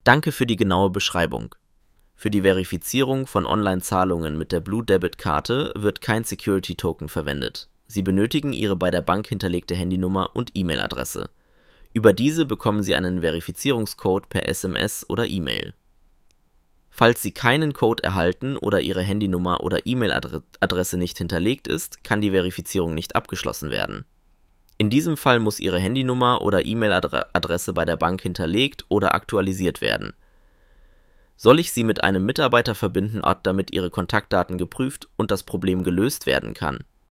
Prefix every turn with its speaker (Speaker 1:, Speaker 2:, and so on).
Speaker 1: Danke für die genaue Beschreibung. Für die Verifizierung von Online-Zahlungen mit der Blue Debit-Karte wird kein Security-Token verwendet. Sie benötigen Ihre bei der Bank hinterlegte Handynummer und E-Mail-Adresse. Über diese bekommen Sie einen Verifizierungscode per SMS oder E-Mail. Falls Sie keinen Code erhalten oder Ihre Handynummer oder E-Mail-Adresse nicht hinterlegt ist, kann die Verifizierung nicht abgeschlossen werden. In diesem Fall muss Ihre Handynummer oder E-Mail-Adresse bei der Bank hinterlegt oder aktualisiert werden. Soll ich Sie mit einem Mitarbeiter verbinden, damit Ihre Kontaktdaten geprüft und das Problem gelöst werden kann?